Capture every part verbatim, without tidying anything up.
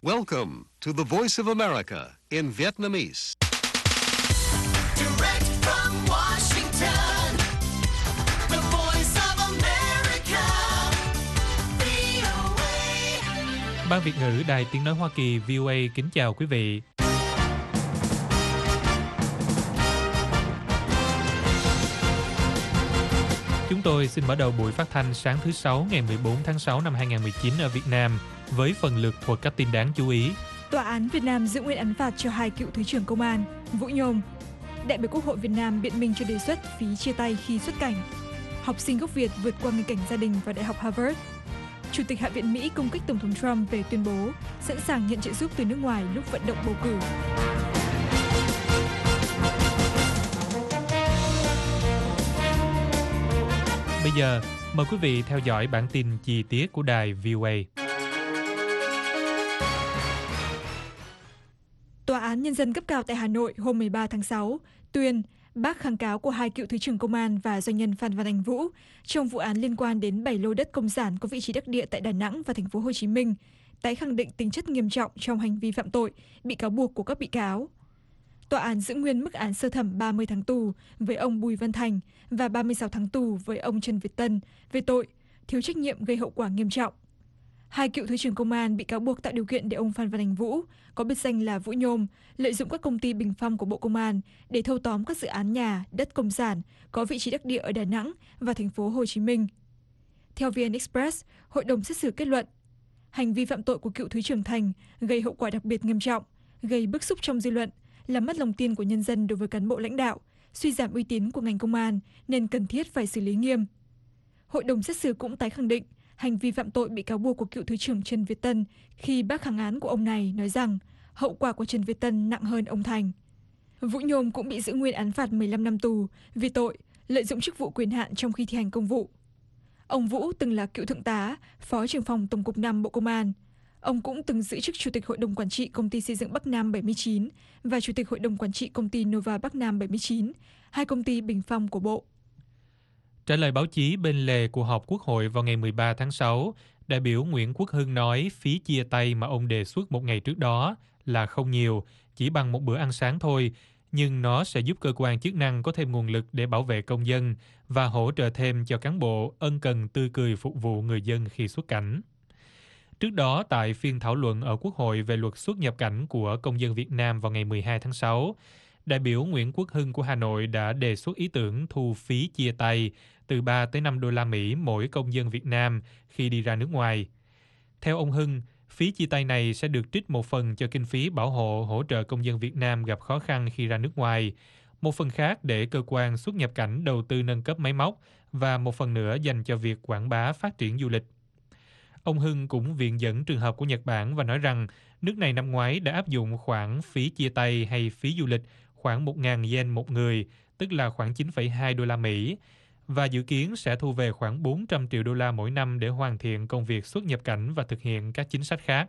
Welcome to the Voice of America in Vietnamese. Direct from Washington, the Voice of America, vê o a. Ban Việt ngữ Đài Tiếng nói Hoa Kỳ vê o a kính chào quý vị. Chúng tôi xin mở đầu buổi phát thanh sáng thứ Sáu ngày mười bốn tháng sáu năm hai nghìn không trăm mười chín ở Việt Nam với phần lược thuật các tin đáng chú ý. Tòa án Việt Nam giữ nguyên án phạt cho hai cựu Thứ trưởng Công an, Vũ Nhôm. Đại biểu Quốc hội Việt Nam biện minh cho đề xuất phí chia tay khi xuất cảnh. Học sinh gốc Việt vượt qua nghịch cảnh gia đình vào Đại học Harvard. Chủ tịch Hạ viện Mỹ công kích Tổng thống Trump về tuyên bố sẵn sàng nhận trợ giúp từ nước ngoài lúc vận động bầu cử. Bây giờ, mời quý vị theo dõi bản tin chi tiết của đài vê o a. Tòa án Nhân dân cấp cao tại Hà Nội hôm mười ba tháng sáu tuyên bác kháng cáo của hai cựu Thứ trưởng Công an và doanh nhân Phan Văn Anh Vũ trong vụ án liên quan đến bảy lô đất công sản có vị trí đắc địa tại Đà Nẵng và thành phố Hồ Chí Minh, tái khẳng định tính chất nghiêm trọng trong hành vi phạm tội bị cáo buộc của các bị cáo. Tòa án giữ nguyên mức án sơ thẩm ba mươi tháng tù với ông Bùi Văn Thành và ba mươi sáu tháng tù với ông Trần Việt Tân về tội thiếu trách nhiệm gây hậu quả nghiêm trọng. Hai cựu Thứ trưởng Công an bị cáo buộc tạo điều kiện để ông Phan Văn Anh Vũ, có biệt danh là Vũ Nhôm, lợi dụng các công ty bình phong của Bộ Công an để thâu tóm các dự án nhà, đất công sản có vị trí đắc địa ở Đà Nẵng và thành phố Hồ Chí Minh. Theo vê en Express, hội đồng xét xử kết luận hành vi phạm tội của cựu Thứ trưởng Thành gây hậu quả đặc biệt nghiêm trọng, gây bức xúc trong dư luận, làm mất lòng tin của nhân dân đối với cán bộ lãnh đạo, suy giảm uy tín của ngành công an nên cần thiết phải xử lý nghiêm. Hội đồng xét xử cũng tái khẳng định hành vi phạm tội bị cáo buộc của cựu Thứ trưởng Trần Việt Tân khi bác kháng án của ông này nói rằng hậu quả của Trần Việt Tân nặng hơn ông Thành. Vũ Nhôm cũng bị giữ nguyên án phạt mười lăm năm tù vì tội lợi dụng chức vụ quyền hạn trong khi thi hành công vụ. Ông Vũ từng là cựu thượng tá, phó trưởng phòng Tổng cục năm Bộ Công an. Ông cũng từng giữ chức Chủ tịch Hội đồng Quản trị Công ty Xây dựng Bắc Nam bảy mươi chín và Chủ tịch Hội đồng Quản trị Công ty Nova Bắc Nam bảy mươi chín, hai công ty bình phong của Bộ. Trả lời báo chí bên lề cuộc họp Quốc hội vào ngày mười ba tháng sáu, đại biểu Nguyễn Quốc Hưng nói phí chia tay mà ông đề xuất một ngày trước đó là không nhiều, chỉ bằng một bữa ăn sáng thôi, nhưng nó sẽ giúp cơ quan chức năng có thêm nguồn lực để bảo vệ công dân và hỗ trợ thêm cho cán bộ ân cần tươi cười phục vụ người dân khi xuất cảnh. Trước đó, tại phiên thảo luận ở Quốc hội về luật xuất nhập cảnh của công dân Việt Nam vào ngày mười hai tháng sáu, đại biểu Nguyễn Quốc Hưng của Hà Nội đã đề xuất ý tưởng thu phí chia tay từ ba tới năm đô la Mỹ mỗi công dân Việt Nam khi đi ra nước ngoài. Theo ông Hưng, phí chia tay này sẽ được trích một phần cho kinh phí bảo hộ hỗ trợ công dân Việt Nam gặp khó khăn khi ra nước ngoài, một phần khác để cơ quan xuất nhập cảnh đầu tư nâng cấp máy móc và một phần nữa dành cho việc quảng bá phát triển du lịch. Ông Hưng cũng viện dẫn trường hợp của Nhật Bản và nói rằng nước này năm ngoái đã áp dụng khoản phí chia tay hay phí du lịch khoảng một nghìn yen một người, tức là khoảng chín phẩy hai đô la Mỹ, và dự kiến sẽ thu về khoảng bốn trăm triệu đô la mỗi năm để hoàn thiện công việc xuất nhập cảnh và thực hiện các chính sách khác.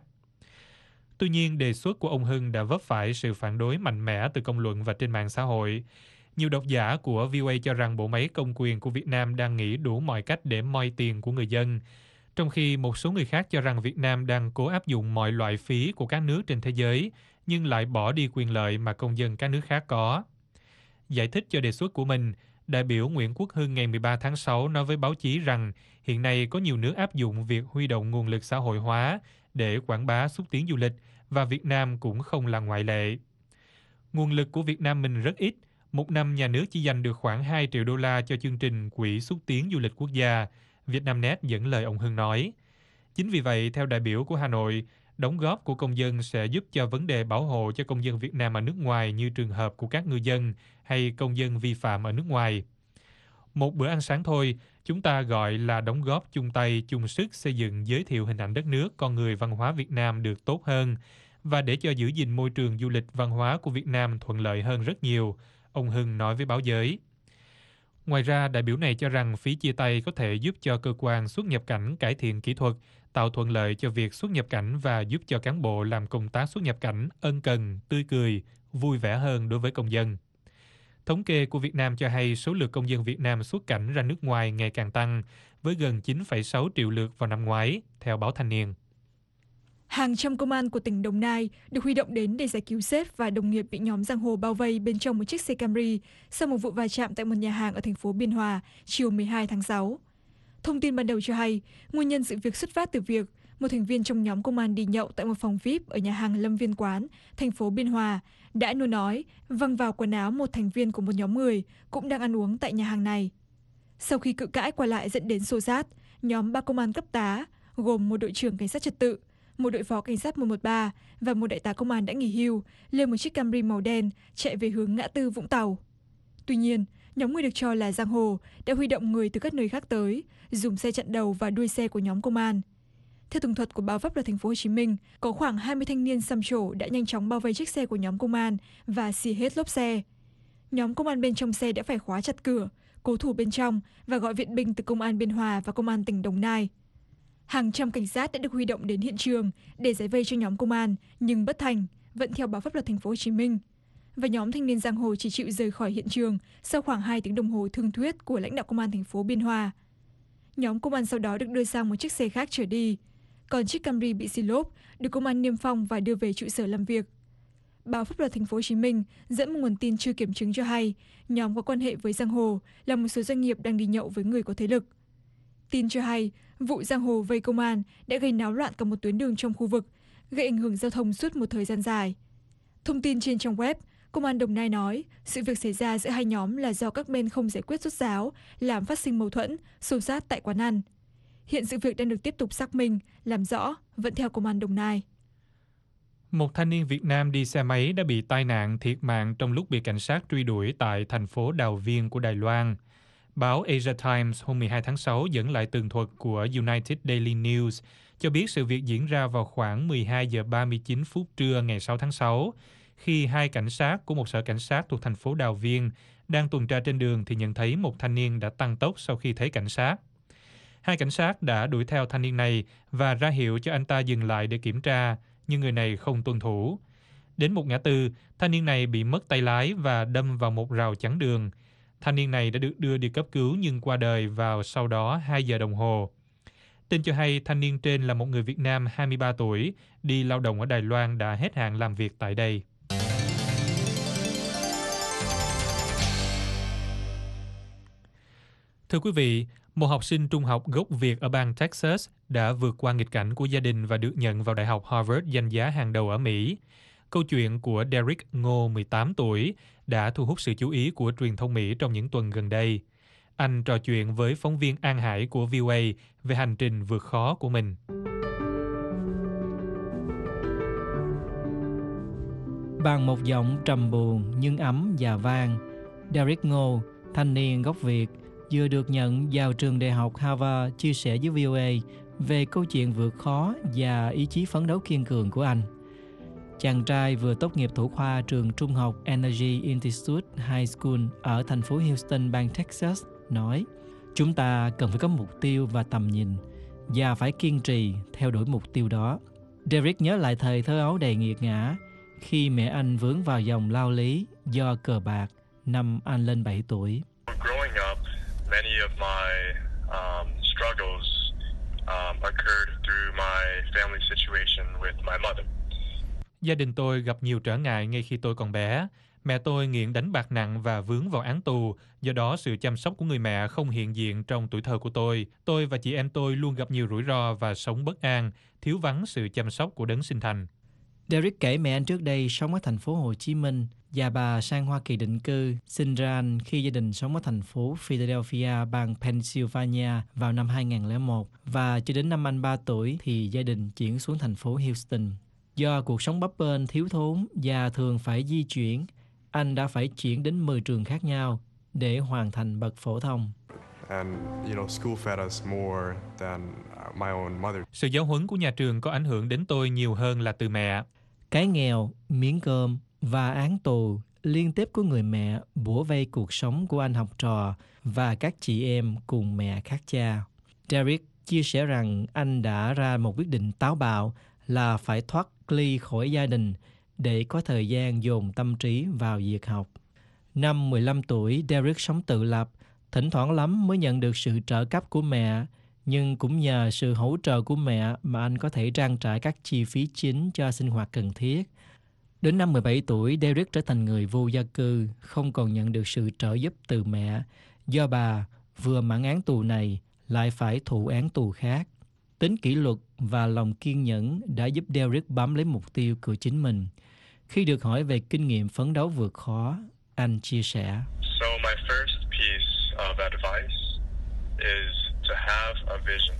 Tuy nhiên, đề xuất của ông Hưng đã vấp phải sự phản đối mạnh mẽ từ công luận và trên mạng xã hội. Nhiều độc giả của vê o a cho rằng bộ máy công quyền của Việt Nam đang nghĩ đủ mọi cách để moi tiền của người dân, trong khi một số người khác cho rằng Việt Nam đang cố áp dụng mọi loại phí của các nước trên thế giới, nhưng lại bỏ đi quyền lợi mà công dân các nước khác có. Giải thích cho đề xuất của mình, đại biểu Nguyễn Quốc Hưng ngày mười ba tháng sáu nói với báo chí rằng hiện nay có nhiều nước áp dụng việc huy động nguồn lực xã hội hóa để quảng bá xúc tiến du lịch và Việt Nam cũng không là ngoại lệ. Nguồn lực của Việt Nam mình rất ít, một năm nhà nước chỉ dành được khoảng hai triệu đô la cho chương trình Quỹ xúc tiến du lịch quốc gia, Vietnamnet dẫn lời ông Hưng nói. Chính vì vậy, theo đại biểu của Hà Nội, đóng góp của công dân sẽ giúp cho vấn đề bảo hộ cho công dân Việt Nam ở nước ngoài như trường hợp của các ngư dân hay công dân vi phạm ở nước ngoài. Một bữa ăn sáng thôi, chúng ta gọi là đóng góp chung tay, chung sức xây dựng giới thiệu hình ảnh đất nước, con người văn hóa Việt Nam được tốt hơn và để cho giữ gìn môi trường du lịch văn hóa của Việt Nam thuận lợi hơn rất nhiều, ông Hưng nói với báo giới. Ngoài ra, đại biểu này cho rằng phí chia tay có thể giúp cho cơ quan xuất nhập cảnh cải thiện kỹ thuật, tạo thuận lợi cho việc xuất nhập cảnh và giúp cho cán bộ làm công tác xuất nhập cảnh ân cần, tươi cười, vui vẻ hơn đối với công dân. Thống kê của Việt Nam cho hay số lượt công dân Việt Nam xuất cảnh ra nước ngoài ngày càng tăng, với gần chín phẩy sáu triệu lượt vào năm ngoái, theo báo Thanh niên. Hàng trăm công an của tỉnh Đồng Nai được huy động đến để giải cứu sếp và đồng nghiệp bị nhóm giang hồ bao vây bên trong một chiếc xe Camry sau một vụ va chạm tại một nhà hàng ở thành phố Biên Hòa chiều mười hai tháng sáu. Thông tin ban đầu cho hay, nguyên nhân sự việc xuất phát từ việc một thành viên trong nhóm công an đi nhậu tại một phòng vi ai pi ở nhà hàng Lâm Viên Quán, thành phố Biên Hòa, đã nôn ói văng vào quần áo một thành viên của một nhóm người cũng đang ăn uống tại nhà hàng này. Sau khi cự cãi qua lại dẫn đến xô xát, nhóm ba công an cấp tá gồm một đội trưởng cảnh sát trật tự, một đội phó cảnh sát một một ba và một đại tá công an đã nghỉ hưu lên một chiếc Camry màu đen chạy về hướng ngã tư Vũng Tàu. Tuy nhiên, nhóm người được cho là giang hồ đã huy động người từ các nơi khác tới, dùng xe chặn đầu và đuôi xe của nhóm công an. Theo tường thuật của báo pháp luật thành phố Hồ Chí Minh, có khoảng hai mươi thanh niên xăm trổ đã nhanh chóng bao vây chiếc xe của nhóm công an và xì hết lốp xe. Nhóm công an bên trong xe đã phải khóa chặt cửa, cố thủ bên trong và gọi viện binh từ công an Biên Hòa và công an tỉnh Đồng Nai. Hàng trăm cảnh sát đã được huy động đến hiện trường để giải vây cho nhóm công an, nhưng bất thành, vẫn theo báo pháp luật thành phố Hồ Chí Minh. Và nhóm thanh niên giang hồ chỉ chịu rời khỏi hiện trường sau khoảng hai tiếng đồng hồ thương thuyết của lãnh đạo công an thành phố Biên Hòa. Nhóm công an sau đó được đưa sang một chiếc xe khác chở đi, còn chiếc Camry bị xì lốp được công an niêm phong và đưa về trụ sở làm việc. Báo pháp luật thành phố Hồ Chí Minh dẫn một nguồn tin chưa kiểm chứng cho hay nhóm có quan hệ với giang hồ là một số doanh nghiệp đang đi nhậu với người có thế lực. Tin cho hay vụ giang hồ vây công an đã gây náo loạn cả một tuyến đường trong khu vực, gây ảnh hưởng giao thông suốt một thời gian dài. Thông tin trên trang web, Công an Đồng Nai nói sự việc xảy ra giữa hai nhóm là do các bên không giải quyết rốt ráo, làm phát sinh mâu thuẫn, xô xát tại quán ăn. Hiện sự việc đang được tiếp tục xác minh, làm rõ, vẫn theo Công an Đồng Nai. Một thanh niên Việt Nam đi xe máy đã bị tai nạn thiệt mạng trong lúc bị cảnh sát truy đuổi tại thành phố Đào Viên của Đài Loan. Báo Asia Times hôm mười hai tháng sáu dẫn lại tường thuật của United Daily News cho biết sự việc diễn ra vào khoảng mười hai giờ ba mươi chín phút trưa ngày sáu tháng sáu, khi hai cảnh sát của một sở cảnh sát thuộc thành phố Đào Viên đang tuần tra trên đường thì nhận thấy một thanh niên đã tăng tốc sau khi thấy cảnh sát. Hai cảnh sát đã đuổi theo thanh niên này và ra hiệu cho anh ta dừng lại để kiểm tra, nhưng người này không tuân thủ. Đến một ngã tư, thanh niên này bị mất tay lái và đâm vào một rào chắn đường. Thanh niên này đã được đưa đi cấp cứu nhưng qua đời vào sau đó hai giờ đồng hồ. Tin cho hay thanh niên trên là một người Việt Nam hai mươi ba tuổi, đi lao động ở Đài Loan đã hết hạn làm việc tại đây. Thưa quý vị, một học sinh trung học gốc Việt ở bang Texas đã vượt qua nghịch cảnh của gia đình và được nhận vào Đại học Harvard danh giá hàng đầu ở Mỹ. Câu chuyện của Derek Ngô, mười tám tuổi, đã thu hút sự chú ý của truyền thông Mỹ trong những tuần gần đây. Anh trò chuyện với phóng viên An Hải của vê o a về hành trình vượt khó của mình. Bằng một giọng trầm buồn nhưng ấm và vang, Derek Ngô, thanh niên gốc Việt, vừa được nhận vào trường đại học Harvard chia sẻ với vê o a về câu chuyện vượt khó và ý chí phấn đấu kiên cường của anh. Chàng trai vừa tốt nghiệp thủ khoa trường trung học Energy Institute High School ở thành phố Houston, bang Texas, nói: "Chúng ta cần phải có mục tiêu và tầm nhìn, và phải kiên trì theo đuổi mục tiêu đó." Derek nhớ lại thời thơ ấu đầy nghiệt ngã khi mẹ anh vướng vào dòng lao lý do cờ bạc năm anh lên bảy tuổi. Growing up, many of my um, struggles um, occurred through my family situation with my mother. Gia đình tôi gặp nhiều trở ngại ngay khi tôi còn bé. Mẹ tôi nghiện đánh bạc nặng và vướng vào án tù, do đó sự chăm sóc của người mẹ không hiện diện trong tuổi thơ của tôi. Tôi và chị em tôi luôn gặp nhiều rủi ro và sống bất an, thiếu vắng sự chăm sóc của đấng sinh thành. Derek kể mẹ anh trước đây sống ở thành phố Hồ Chí Minh và bà sang Hoa Kỳ định cư, sinh ra anh khi gia đình sống ở thành phố Philadelphia, bang Pennsylvania vào năm hai nghìn lẻ một, và cho đến năm anh ba tuổi thì gia đình chuyển xuống thành phố Houston. Do cuộc sống bấp bênh, thiếu thốn và thường phải di chuyển, anh đã phải chuyển đến mười trường khác nhau để hoàn thành bậc phổ thông. And you know, school fed us more than my own mother. Sự giáo huấn của nhà trường có ảnh hưởng đến tôi nhiều hơn là từ mẹ. Cái nghèo, miếng cơm và án tù liên tiếp của người mẹ bủa vây cuộc sống của anh học trò và các chị em cùng mẹ khác cha. Derek chia sẻ rằng anh đã ra một quyết định táo bạo là phải thoát ly khỏi gia đình để có thời gian dồn tâm trí vào việc học. Năm mười lăm tuổi, Derek sống tự lập, thỉnh thoảng lắm mới nhận được sự trợ cấp của mẹ, Nhưng cũng nhờ sự hỗ trợ của mẹ mà anh có thể trang trải các chi phí chính cho sinh hoạt cần thiết. Đến năm mười bảy tuổi, Derek trở thành người vô gia cư, không còn nhận được sự trợ giúp từ mẹ, do bà vừa mãn án tù này lại phải thụ án tù khác. Tính kỷ luật và lòng kiên nhẫn đã giúp Derek bám lấy mục tiêu của chính mình. Khi được hỏi về kinh nghiệm phấn đấu vượt khó, anh chia sẻ. So my first piece of advice is to have a vision.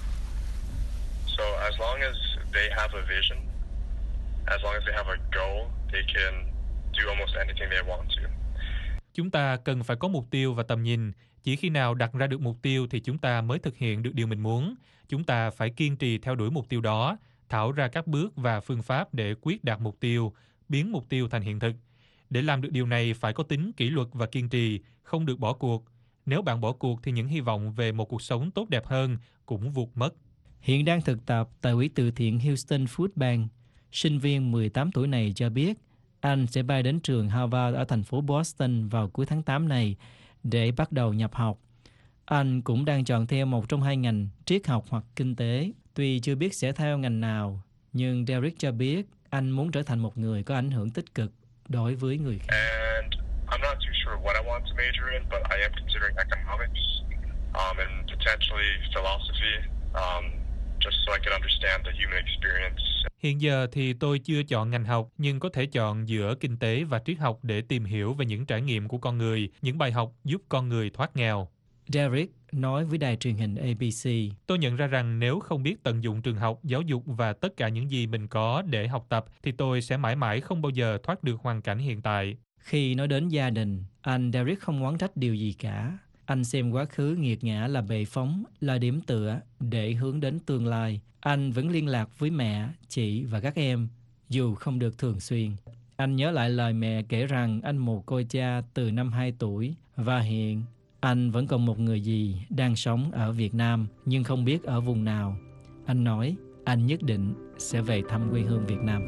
So as long as they have a vision, as long as they have a goal, they can do almost anything they want to. Chúng ta cần phải có mục tiêu và tầm nhìn. Chỉ khi nào đặt ra được mục tiêu thì chúng ta mới thực hiện được điều mình muốn. Chúng ta phải kiên trì theo đuổi mục tiêu đó, thảo ra các bước và phương pháp để quyết đạt mục tiêu, biến mục tiêu thành hiện thực. Để làm được điều này phải có tính kỷ luật và kiên trì, không được bỏ cuộc. Nếu bạn bỏ cuộc thì những hy vọng về một cuộc sống tốt đẹp hơn cũng vụt mất. Hiện đang thực tập tại quỹ từ thiện Houston Food Bank, sinh viên mười tám tuổi này cho biết anh sẽ bay đến trường Harvard ở thành phố Boston vào cuối tháng tám này để bắt đầu nhập học. Anh cũng đang chọn theo một trong hai ngành, triết học hoặc kinh tế. Tuy chưa biết sẽ theo ngành nào, nhưng Derek cho biết anh muốn trở thành một người có ảnh hưởng tích cực đối với người khác. And I'm not too sure what I want to major in, but I am considering economics um, and potentially philosophy, um, just so I can understand the human experience. Hiện giờ thì tôi chưa chọn ngành học, nhưng có thể chọn giữa kinh tế và triết học để tìm hiểu về những trải nghiệm của con người, những bài học giúp con người thoát nghèo. Derek nói với đài truyền hình A B C. Tôi nhận ra rằng nếu không biết tận dụng trường học, giáo dục và tất cả những gì mình có để học tập, thì tôi sẽ mãi mãi không bao giờ thoát được hoàn cảnh hiện tại. Khi nói đến gia đình, anh Derek không oán trách điều gì cả. Anh xem quá khứ nghiệt ngã là bệ phóng, là điểm tựa để hướng đến tương lai. Anh vẫn liên lạc với mẹ, chị và các em, dù không được thường xuyên. Anh nhớ lại lời mẹ kể rằng anh mồ côi cha từ năm hai tuổi và hiện anh vẫn còn một người dì đang sống ở Việt Nam nhưng không biết ở vùng nào. Anh nói anh nhất định sẽ về thăm quê hương Việt Nam.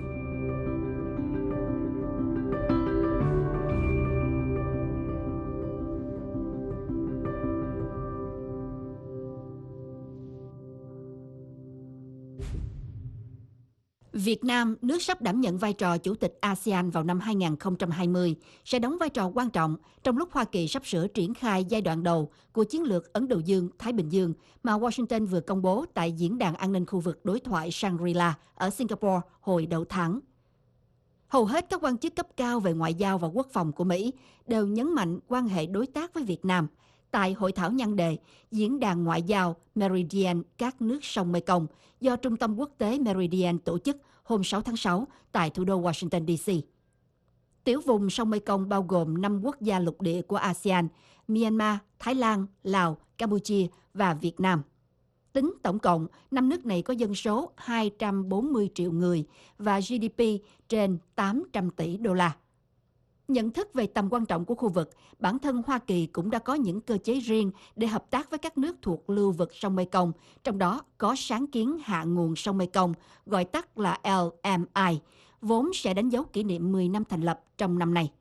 Việt Nam, nước sắp đảm nhận vai trò chủ tịch a sê an vào năm hai không hai không, sẽ đóng vai trò quan trọng trong lúc Hoa Kỳ sắp sửa triển khai giai đoạn đầu của chiến lược Ấn Độ Dương-Thái Bình Dương mà Washington vừa công bố tại Diễn đàn An ninh khu vực đối thoại Shangri-La ở Singapore hồi đầu tháng. Hầu hết các quan chức cấp cao về ngoại giao và quốc phòng của Mỹ đều nhấn mạnh quan hệ đối tác với Việt Nam. Tại hội thảo nhan đề Diễn đàn Ngoại giao Meridian các nước sông Mekong do Trung tâm Quốc tế Meridian tổ chức hôm sáu tháng sáu tại thủ đô Washington D C. Tiểu vùng sông Mekong bao gồm năm quốc gia lục địa của a sê an, Myanmar, Thái Lan, Lào, Campuchia và Việt Nam. Tính tổng cộng, năm nước này có dân số hai trăm bốn mươi triệu người và G D P trên tám trăm tỷ đô la. Nhận thức về tầm quan trọng của khu vực, bản thân Hoa Kỳ cũng đã có những cơ chế riêng để hợp tác với các nước thuộc lưu vực sông Mekong, trong đó có sáng kiến hạ nguồn sông Mekong, gọi tắt là L M I, vốn sẽ đánh dấu kỷ niệm mười năm thành lập trong năm nay.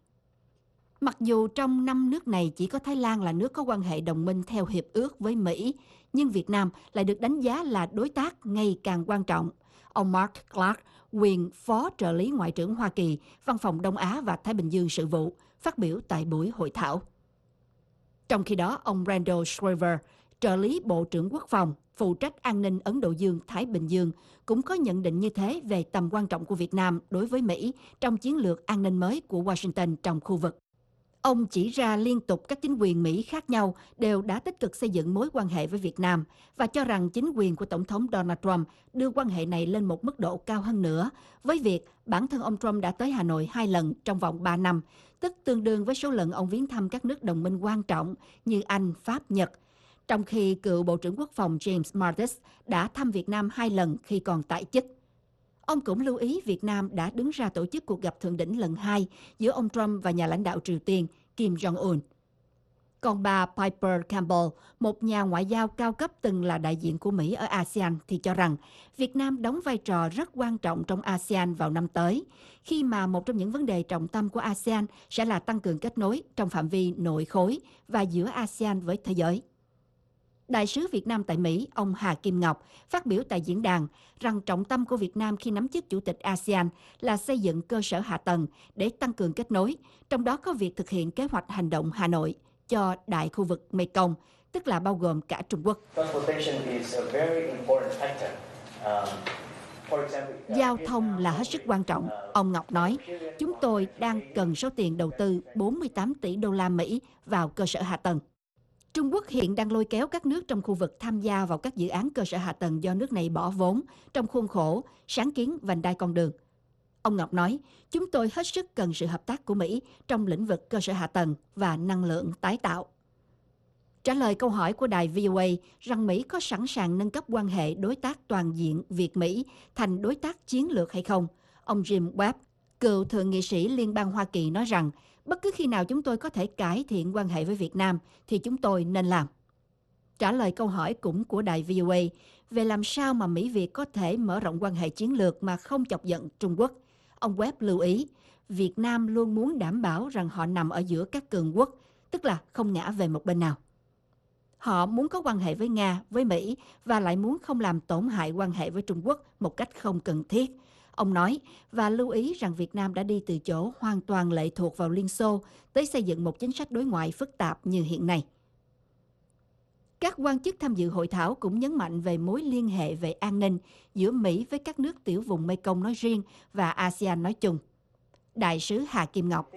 Mặc dù trong năm nước này chỉ có Thái Lan là nước có quan hệ đồng minh theo hiệp ước với Mỹ, nhưng Việt Nam lại được đánh giá là đối tác ngày càng quan trọng. Ông Mark Clark, quyền Phó trợ lý Ngoại trưởng Hoa Kỳ, Văn phòng Đông Á và Thái Bình Dương sự vụ, phát biểu tại buổi hội thảo. Trong khi đó, ông Randall Shriver, trợ lý Bộ trưởng Quốc phòng, phụ trách an ninh Ấn Độ Dương-Thái Bình Dương, cũng có nhận định như thế về tầm quan trọng của Việt Nam đối với Mỹ trong chiến lược an ninh mới của Washington trong khu vực. Ông chỉ ra liên tục các chính quyền Mỹ khác nhau đều đã tích cực xây dựng mối quan hệ với Việt Nam và cho rằng chính quyền của Tổng thống Donald Trump đưa quan hệ này lên một mức độ cao hơn nữa, với việc bản thân ông Trump đã tới Hà Nội hai lần trong vòng ba năm, tức tương đương với số lần ông viếng thăm các nước đồng minh quan trọng như Anh, Pháp, Nhật, trong khi cựu Bộ trưởng Quốc phòng James Mattis đã thăm Việt Nam hai lần khi còn tại chức. Ông cũng lưu ý Việt Nam đã đứng ra tổ chức cuộc gặp thượng đỉnh lần hai giữa ông Trump và nhà lãnh đạo Triều Tiên Kim Jong-un. Còn bà Piper Campbell, một nhà ngoại giao cao cấp từng là đại diện của Mỹ ở a sê an, thì cho rằng Việt Nam đóng vai trò rất quan trọng trong a sê an vào năm tới, khi mà một trong những vấn đề trọng tâm của a sê an sẽ là tăng cường kết nối trong phạm vi nội khối và giữa a sê an với thế giới. Đại sứ Việt Nam tại Mỹ, ông Hà Kim Ngọc, phát biểu tại diễn đàn rằng trọng tâm của Việt Nam khi nắm chức Chủ tịch a sê an là xây dựng cơ sở hạ tầng để tăng cường kết nối, trong đó có việc thực hiện kế hoạch hành động Hà Nội cho đại khu vực Mekong, tức là bao gồm cả Trung Quốc. Giao thông là hết sức quan trọng, ông Ngọc nói. Chúng tôi đang cần số tiền đầu tư bốn mươi tám tỷ đô la Mỹ vào cơ sở hạ tầng. Trung Quốc hiện đang lôi kéo các nước trong khu vực tham gia vào các dự án cơ sở hạ tầng do nước này bỏ vốn trong khuôn khổ sáng kiến vành đai con đường. Ông Ngọc nói, chúng tôi hết sức cần sự hợp tác của Mỹ trong lĩnh vực cơ sở hạ tầng và năng lượng tái tạo. Trả lời câu hỏi của đài vê o a rằng Mỹ có sẵn sàng nâng cấp quan hệ đối tác toàn diện Việt-Mỹ thành đối tác chiến lược hay không, ông Jim Webb, cựu thượng nghị sĩ Liên bang Hoa Kỳ nói rằng bất cứ khi nào chúng tôi có thể cải thiện quan hệ với Việt Nam thì chúng tôi nên làm. Trả lời câu hỏi cũng của đài vê o a về làm sao mà Mỹ-Việt có thể mở rộng quan hệ chiến lược mà không chọc giận Trung Quốc, ông Webb lưu ý Việt Nam luôn muốn đảm bảo rằng họ nằm ở giữa các cường quốc, tức là không ngã về một bên nào. Họ muốn có quan hệ với Nga, với Mỹ và lại muốn không làm tổn hại quan hệ với Trung Quốc một cách không cần thiết. Ông nói và lưu ý rằng Việt Nam đã đi từ chỗ hoàn toàn lệ thuộc vào Liên Xô tới xây dựng một chính sách đối ngoại phức tạp như hiện nay. Các quan chức tham dự hội thảo cũng nhấn mạnh về mối liên hệ về an ninh giữa Mỹ với các nước tiểu vùng Mekong nói riêng và a sê an nói chung. Đại sứ Hà Kim Ngọc.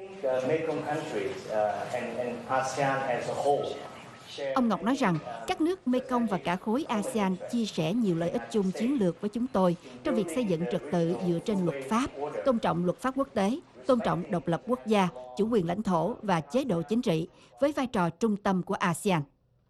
Ông Ngọc nói rằng các nước Mekong và cả khối a sê an chia sẻ nhiều lợi ích chung chiến lược với chúng tôi trong việc xây dựng trật tự dựa trên luật pháp, tôn trọng luật pháp quốc tế, tôn trọng độc lập quốc gia, chủ quyền lãnh thổ và chế độ chính trị với vai trò trung tâm của a sê an.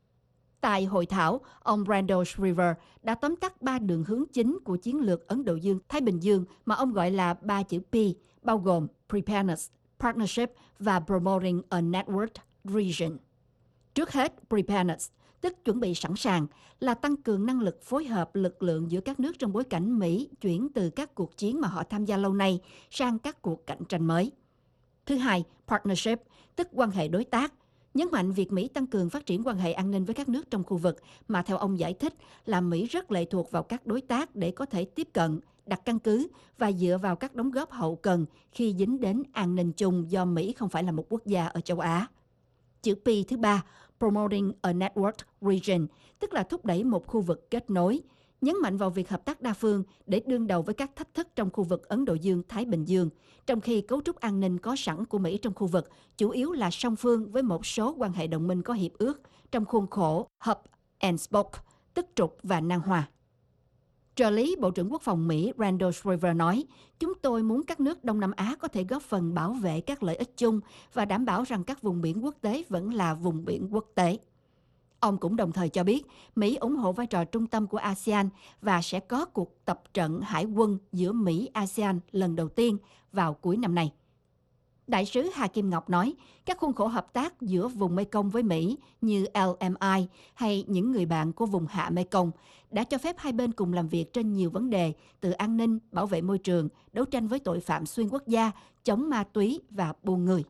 Tại hội thảo, ông Randall Shriver đã tóm tắt ba đường hướng chính của chiến lược Ấn Độ Dương-Thái Bình Dương mà ông gọi là ba chữ P, bao gồm Preparedness, Partnership và Promoting a Networked Region. Trước hết, Preparedness, tức chuẩn bị sẵn sàng, là tăng cường năng lực phối hợp lực lượng giữa các nước trong bối cảnh Mỹ chuyển từ các cuộc chiến mà họ tham gia lâu nay sang các cuộc cạnh tranh mới. Thứ hai, Partnership, tức quan hệ đối tác, nhấn mạnh việc Mỹ tăng cường phát triển quan hệ an ninh với các nước trong khu vực mà theo ông giải thích là Mỹ rất lệ thuộc vào các đối tác để có thể tiếp cận, đặt căn cứ và dựa vào các đóng góp hậu cần khi dính đến an ninh chung do Mỹ không phải là một quốc gia ở châu Á. Chữ P thứ ba, Promoting a Networked Region, tức là thúc đẩy một khu vực kết nối, nhấn mạnh vào việc hợp tác đa phương để đương đầu với các thách thức trong khu vực Ấn Độ Dương-Thái Bình Dương, trong khi cấu trúc an ninh có sẵn của Mỹ trong khu vực chủ yếu là song phương với một số quan hệ đồng minh có hiệp ước trong khuôn khổ Hub and Spoke, tức trục và nan hòa. Trợ lý Bộ trưởng Quốc phòng Mỹ Randall Shriver nói, chúng tôi muốn các nước Đông Nam Á có thể góp phần bảo vệ các lợi ích chung và đảm bảo rằng các vùng biển quốc tế vẫn là vùng biển quốc tế. Ông cũng đồng thời cho biết Mỹ ủng hộ vai trò trung tâm của a sê an và sẽ có cuộc tập trận hải quân giữa Mỹ-a sê an lần đầu tiên vào cuối năm nay. Đại sứ Hà Kim Ngọc nói, các khuôn khổ hợp tác giữa vùng Mekong với Mỹ như L M I hay những người bạn của vùng hạ Mekong đã cho phép hai bên cùng làm việc trên nhiều vấn đề từ an ninh, bảo vệ môi trường, đấu tranh với tội phạm xuyên quốc gia, chống ma túy và buôn người.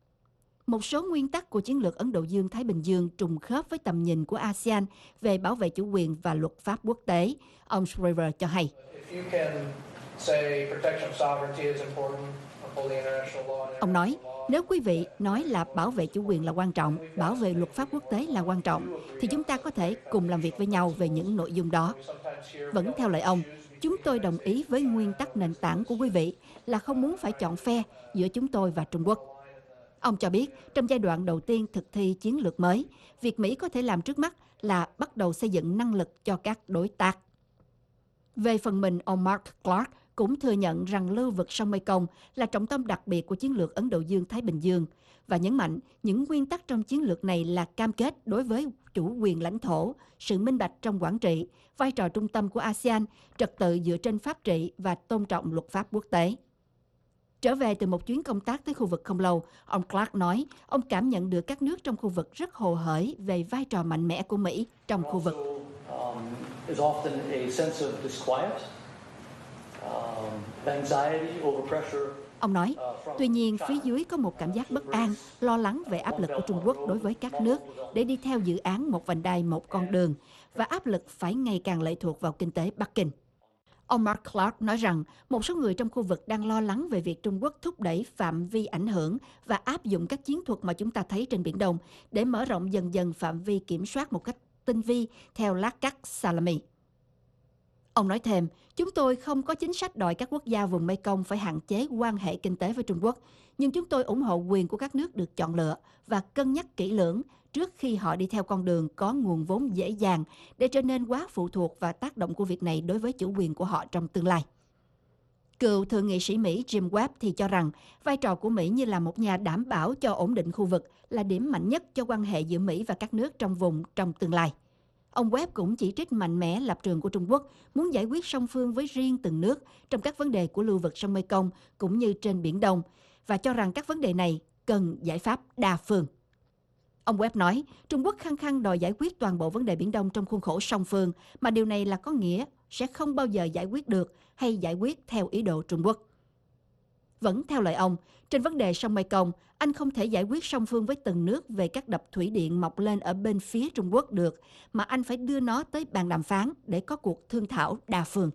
Một số nguyên tắc của chiến lược Ấn Độ Dương-Thái Bình Dương trùng khớp với tầm nhìn của a sê an về bảo vệ chủ quyền và luật pháp quốc tế, ông Shriver cho hay. Ông nói, nếu quý vị nói là bảo vệ chủ quyền là quan trọng, bảo vệ luật pháp quốc tế là quan trọng, thì chúng ta có thể cùng làm việc với nhau về những nội dung đó. Vẫn theo lời ông, chúng tôi đồng ý với nguyên tắc nền tảng của quý vị là không muốn phải chọn phe giữa chúng tôi và Trung Quốc. Ông cho biết, trong giai đoạn đầu tiên thực thi chiến lược mới, việc Mỹ có thể làm trước mắt là bắt đầu xây dựng năng lực cho các đối tác. Về phần mình, ông Mark Clark cũng thừa nhận rằng lưu vực sông Mekong là trọng tâm đặc biệt của chiến lược Ấn Độ Dương-Thái Bình Dương và nhấn mạnh những nguyên tắc trong chiến lược này là cam kết đối với chủ quyền lãnh thổ, sự minh bạch trong quản trị, vai trò trung tâm của a sê an, trật tự dựa trên pháp trị và tôn trọng luật pháp quốc tế. Trở về từ một chuyến công tác tới khu vực không lâu, ông Clark nói ông cảm nhận được các nước trong khu vực rất hồ hởi về vai trò mạnh mẽ của Mỹ trong khu vực. Ông nói, tuy nhiên phía dưới có một cảm giác bất an, lo lắng về áp lực của Trung Quốc đối với các nước để đi theo dự án một vành đai một con đường và áp lực phải ngày càng lệ thuộc vào kinh tế Bắc Kinh. Ông Mark Clark nói rằng một số người trong khu vực đang lo lắng về việc Trung Quốc thúc đẩy phạm vi ảnh hưởng và áp dụng các chiến thuật mà chúng ta thấy trên Biển Đông để mở rộng dần dần phạm vi kiểm soát một cách tinh vi theo lát cắt salami. Ông nói thêm, chúng tôi không có chính sách đòi các quốc gia vùng Mekong phải hạn chế quan hệ kinh tế với Trung Quốc, nhưng chúng tôi ủng hộ quyền của các nước được chọn lựa và cân nhắc kỹ lưỡng trước khi họ đi theo con đường có nguồn vốn dễ dàng để trở nên quá phụ thuộc và tác động của việc này đối với chủ quyền của họ trong tương lai. Cựu thượng nghị sĩ Mỹ Jim Webb thì cho rằng vai trò của Mỹ như là một nhà đảm bảo cho ổn định khu vực là điểm mạnh nhất cho quan hệ giữa Mỹ và các nước trong vùng trong tương lai. Ông Webb cũng chỉ trích mạnh mẽ lập trường của Trung Quốc muốn giải quyết song phương với riêng từng nước trong các vấn đề của lưu vực sông Mekong cũng như trên Biển Đông và cho rằng các vấn đề này cần giải pháp đa phương. Ông Webb nói, Trung Quốc khăng khăng đòi giải quyết toàn bộ vấn đề Biển Đông trong khuôn khổ song phương, mà điều này là có nghĩa sẽ không bao giờ giải quyết được hay giải quyết theo ý đồ Trung Quốc. Vẫn theo lời ông, trên vấn đề sông Mekong, anh không thể giải quyết song phương với từng nước về các đập thủy điện mọc lên ở bên phía Trung Quốc được, mà anh phải đưa nó tới bàn đàm phán để có cuộc thương thảo đa phương.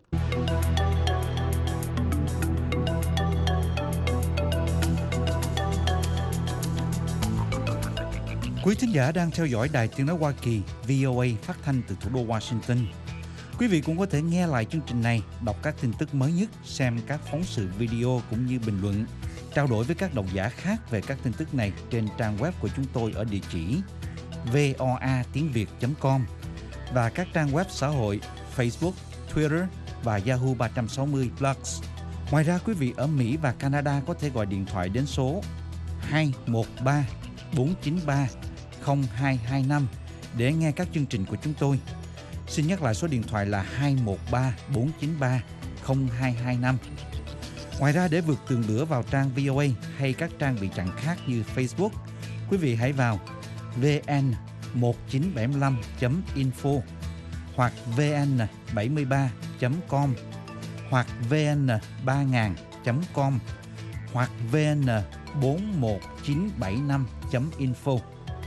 Quý thính giả đang theo dõi Đài Tiếng nói Hoa Kỳ vê o a phát thanh từ thủ đô Washington. Quý vị cũng có thể nghe lại chương trình này, đọc các tin tức mới nhất, xem các phóng sự video cũng như bình luận, trao đổi với các độc giả khác về các tin tức này trên trang web của chúng tôi ở địa chỉ voa tiếng việt chấm com và các trang web xã hội Facebook, Twitter và Yahoo ba sáu không Plus. Ngoài ra, quý vị ở Mỹ và Canada có thể gọi điện thoại đến số hai một ba bốn chín ba không hai hai năm để nghe các chương trình của chúng tôi. Xin nhắc lại số điện thoại là hai một ba bốn chín ba không hai hai năm. Ngoài ra, để vượt tường lửa vào trang vê o a hay các trang bị chặn khác như Facebook, quý vị hãy vào vn một chín bảy lăm chấm info hoặc vn bảy ba chấm com hoặc vn ba nghìn chấm com hoặc vn bốn một chín bảy năm chấm info.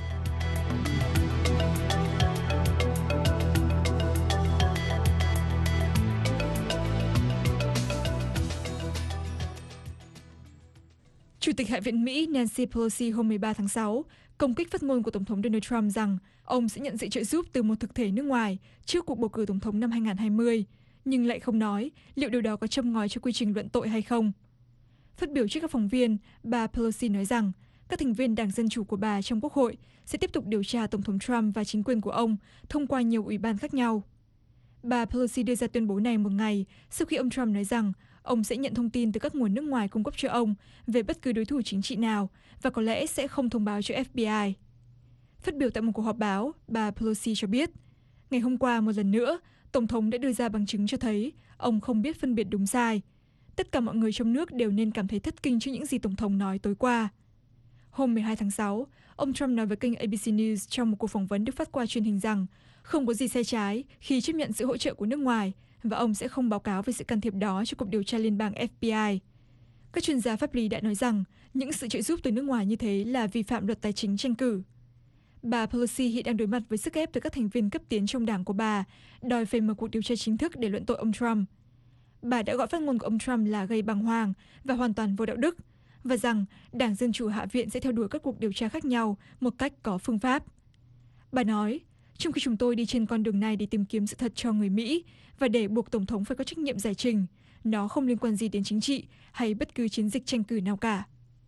Chủ tịch Hạ viện Mỹ Nancy Pelosi hôm mười ba tháng sáu công kích phát ngôn của Tổng thống Donald Trump rằng ông sẽ nhận sự trợ giúp từ một thực thể nước ngoài trước cuộc bầu cử Tổng thống năm hai nghìn không trăm hai mươi, nhưng lại không nói liệu điều đó có châm ngòi cho quy trình luận tội hay không. Phát biểu trước các phóng viên, bà Pelosi nói rằng các thành viên Đảng Dân Chủ của bà trong Quốc hội sẽ tiếp tục điều tra Tổng thống Trump và chính quyền của ông thông qua nhiều ủy ban khác nhau. Bà Pelosi đưa ra tuyên bố này một ngày sau khi ông Trump nói rằng ông sẽ nhận thông tin từ các nguồn nước ngoài cung cấp cho ông về bất cứ đối thủ chính trị nào và có lẽ sẽ không thông báo cho ép bê i. Phát biểu tại một cuộc họp báo, bà Pelosi cho biết, ngày hôm qua một lần nữa, Tổng thống đã đưa ra bằng chứng cho thấy ông không biết phân biệt đúng sai. Tất cả mọi người trong nước đều nên cảm thấy thất kinh trước những gì Tổng thống nói tối qua. Hôm mười hai tháng sáu, ông Trump nói với kênh a bê xê News trong một cuộc phỏng vấn được phát qua truyền hình rằng không có gì sai trái khi chấp nhận sự hỗ trợ của nước ngoài và ông sẽ không báo cáo về sự can thiệp đó cho cuộc điều tra liên bang ép bê i. Các chuyên gia pháp lý đã nói rằng những sự trợ giúp từ nước ngoài như thế là vi phạm luật tài chính tranh cử. Bà Pelosi hiện đang đối mặt với sức ép từ các thành viên cấp tiến trong đảng của bà, đòi phải mở cuộc điều tra chính thức để luận tội ông Trump. Bà đã gọi phát ngôn của ông Trump là gây bàng hoàng và hoàn toàn vô đạo đức, và rằng Đảng Dân Chủ Hạ viện sẽ theo đuổi các cuộc điều tra khác nhau một cách có phương pháp. Bà nói, trong khi chúng tôi đi trên con đường này để tìm kiếm sự thật cho người Mỹ và để buộc Tổng thống phải có trách nhiệm giải trình, nó không liên quan gì đến chính trị hay bất cứ chiến dịch tranh cử nào cả.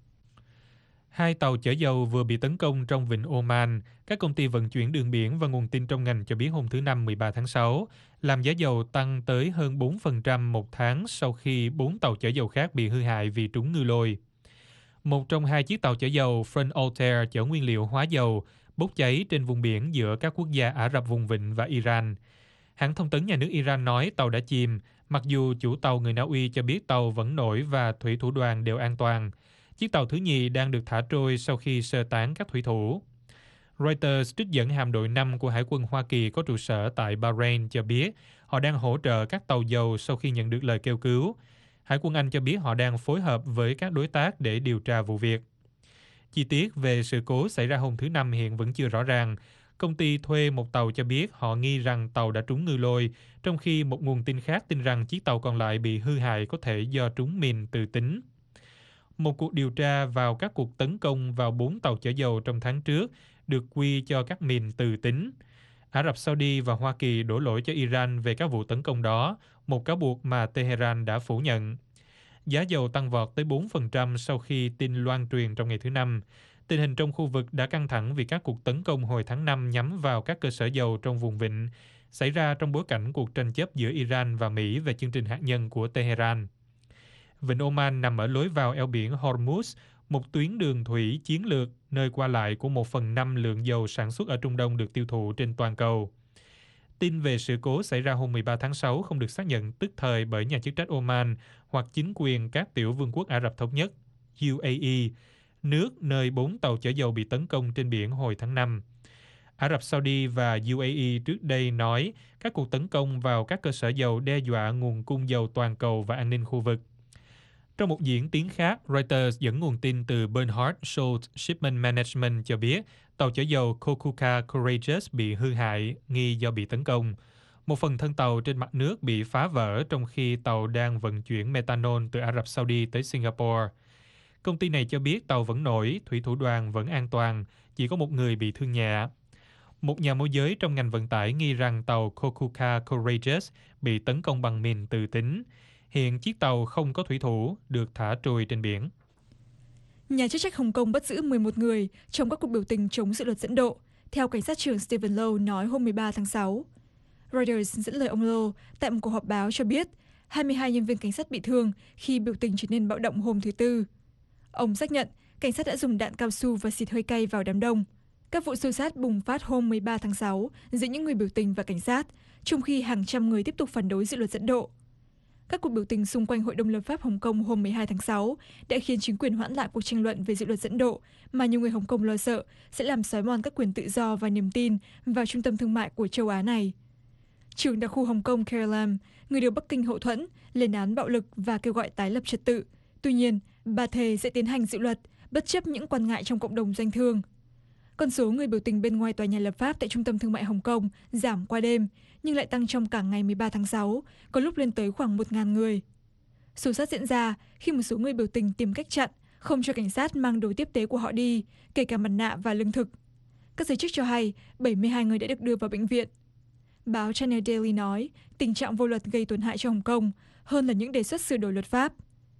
Hai tàu chở dầu vừa bị tấn công trong vịnh Oman, các công ty vận chuyển đường biển và nguồn tin trong ngành cho biết hôm thứ Năm mười ba tháng sáu, làm giá dầu tăng tới hơn bốn phần trăm một tháng sau khi bốn tàu chở dầu khác bị hư hại vì trúng ngư lôi. Một trong hai chiếc tàu chở dầu Front Altair chở nguyên liệu hóa dầu bốc cháy trên vùng biển giữa các quốc gia Ả Rập Vùng Vịnh và Iran. Hãng thông tấn nhà nước Iran nói tàu đã chìm, mặc dù chủ tàu người Na Uy cho biết tàu vẫn nổi và thủy thủ đoàn đều an toàn. Chiếc tàu thứ nhì đang được thả trôi sau khi sơ tán các thủy thủ. Reuters trích dẫn hạm đội năm của Hải quân Hoa Kỳ có trụ sở tại Bahrain cho biết họ đang hỗ trợ các tàu dầu sau khi nhận được lời kêu cứu. Hải quân Anh cho biết họ đang phối hợp với các đối tác để điều tra vụ việc. Chi tiết về sự cố xảy ra hôm thứ Năm hiện vẫn chưa rõ ràng. Công ty thuê một tàu cho biết họ nghi rằng tàu đã trúng ngư lôi, trong khi một nguồn tin khác tin rằng chiếc tàu còn lại bị hư hại có thể do trúng mìn tự tính. Một cuộc điều tra vào các cuộc tấn công vào bốn tàu chở dầu trong tháng trước được quy cho các mìn tự tính. Ả Rập Saudi và Hoa Kỳ đổ lỗi cho Iran về các vụ tấn công đó, một cáo buộc mà Tehran đã phủ nhận. Giá dầu tăng vọt tới bốn phần trăm sau khi tin loan truyền trong ngày thứ Năm. Tình hình trong khu vực đã căng thẳng vì các cuộc tấn công hồi tháng năm nhắm vào các cơ sở dầu trong vùng vịnh, xảy ra trong bối cảnh cuộc tranh chấp giữa Iran và Mỹ về chương trình hạt nhân của Tehran. Vịnh Oman nằm ở lối vào eo biển Hormuz, một tuyến đường thủy chiến lược nơi qua lại của một phần năm lượng dầu sản xuất ở Trung Đông được tiêu thụ trên toàn cầu. Tin về sự cố xảy ra hôm mười ba tháng sáu không được xác nhận tức thời bởi nhà chức trách Oman hoặc chính quyền các tiểu vương quốc Ả Rập Thống Nhất, U A E, nước nơi bốn tàu chở dầu bị tấn công trên biển hồi tháng năm. Ả Rập Saudi và U A E trước đây nói các cuộc tấn công vào các cơ sở dầu đe dọa nguồn cung dầu toàn cầu và an ninh khu vực. Trong một diễn tiến khác, Reuters dẫn nguồn tin từ Bernhard Schultz Shipment Management cho biết tàu chở dầu Kokuka Courageous bị hư hại nghi do bị tấn công. Một phần thân tàu trên mặt nước bị phá vỡ trong khi tàu đang vận chuyển methanol từ Ả Rập Saudi tới Singapore. Công ty này cho biết tàu vẫn nổi, thủy thủ đoàn vẫn an toàn, chỉ có một người bị thương nhẹ. Một nhà môi giới trong ngành vận tải nghi rằng tàu Kokuka Courageous bị tấn công bằng mìn tự tính. Hiện chiếc tàu không có thủy thủ, được thả trôi trên biển. Nhà chức trách Hồng Kông bắt giữ mười một người trong các cuộc biểu tình chống dự luật dẫn độ, theo cảnh sát trưởng Stephen Low nói hôm mười ba tháng sáu. Reuters dẫn lời ông Low tại một cuộc họp báo cho biết hai mươi hai nhân viên cảnh sát bị thương khi biểu tình trở nên bạo động hôm thứ Tư. Ông xác nhận cảnh sát đã dùng đạn cao su và xịt hơi cay vào đám đông. Các vụ xô xát bùng phát hôm mười ba tháng sáu giữa những người biểu tình và cảnh sát, trong khi hàng trăm người tiếp tục phản đối dự luật dẫn độ. Các cuộc biểu tình xung quanh Hội đồng lập pháp Hồng Kông hôm mười hai tháng sáu đã khiến chính quyền hoãn lại cuộc tranh luận về dự luật dẫn độ mà nhiều người Hồng Kông lo sợ sẽ làm xói mòn các quyền tự do và niềm tin vào trung tâm thương mại của châu Á này. Trưởng đặc khu Hồng Kông Carrie Lam, người được Bắc Kinh hậu thuẫn, lên án bạo lực và kêu gọi tái lập trật tự. Tuy nhiên, bà thề sẽ tiến hành dự luật bất chấp những quan ngại trong cộng đồng doanh thương. Con số người biểu tình bên ngoài tòa nhà lập pháp tại trung tâm thương mại Hồng Kông giảm qua đêm, nhưng lại tăng trong cả ngày mười ba tháng sáu, có lúc lên tới khoảng một nghìn người. Xô xát diễn ra khi một số người biểu tình tìm cách chặn, không cho cảnh sát mang đồ tiếp tế của họ đi, kể cả mặt nạ và lương thực. Các giới chức cho hay bảy mươi hai người đã được đưa vào bệnh viện. Báo China Daily nói tình trạng vô luật gây tổn hại cho Hồng Kông hơn là những đề xuất sửa đổi luật pháp.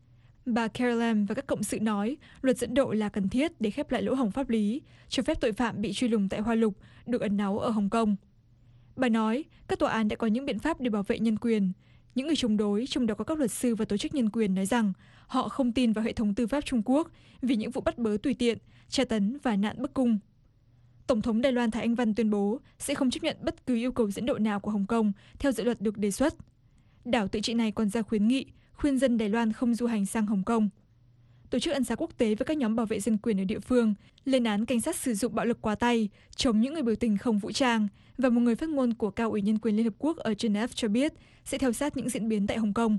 Bà Carrie Lam và các cộng sự nói luật dẫn độ là cần thiết để khép lại lỗ hổng pháp lý, cho phép tội phạm bị truy lùng tại Hoa Lục được ẩn náu ở Hồng Kông. Bà nói các tòa án đã có những biện pháp để bảo vệ nhân quyền. Những người chống đối, trong đó có các luật sư và tổ chức nhân quyền, nói rằng họ không tin vào hệ thống tư pháp Trung Quốc vì những vụ bắt bớ tùy tiện, tra tấn và nạn bức cung. Tổng thống Đài Loan Thái Anh Văn tuyên bố sẽ không chấp nhận bất cứ yêu cầu dẫn độ nào của Hồng Kông theo dự luật được đề xuất. Đảo tự trị này còn ra khuyến nghị khuyên dân Đài Loan không du hành sang Hồng Kông. Tổ chức ân xá quốc tế và các nhóm bảo vệ dân quyền ở địa phương lên án cảnh sát sử dụng bạo lực quá tay chống những người biểu tình không vũ trang, và một người phát ngôn của Cao ủy Nhân quyền Liên Hợp Quốc ở Geneva cho biết sẽ theo sát những diễn biến tại Hồng Kông.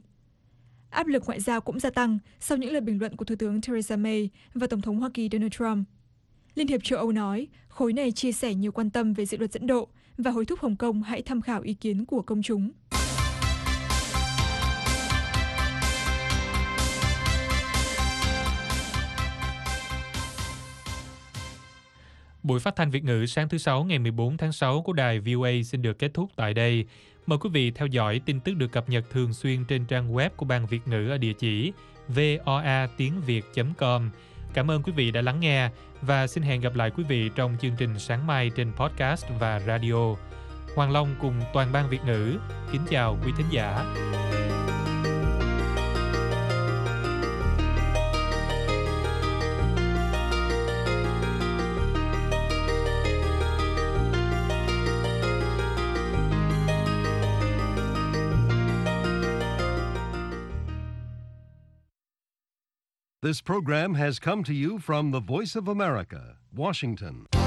Áp lực ngoại giao cũng gia tăng sau những lời bình luận của Thủ tướng Theresa May và Tổng thống Hoa Kỳ Donald Trump. Liên hiệp châu Âu nói khối này chia sẻ nhiều quan tâm về dự luật dẫn độ và hối thúc Hồng Kông hãy tham khảo ý kiến của công chúng. Buổi phát thanh Việt ngữ sáng thứ Sáu ngày mười bốn tháng sáu của đài vê o a xin được kết thúc tại đây. Mời quý vị theo dõi tin tức được cập nhật thường xuyên trên trang web của Ban Việt ngữ ở địa chỉ voa tiếng việt chấm com. Cảm ơn quý vị đã lắng nghe và xin hẹn gặp lại quý vị trong chương trình sáng mai trên podcast và radio. Hoàng Long cùng toàn ban Việt ngữ kính chào quý thính giả. This program has come to you from the Voice of America, Washington.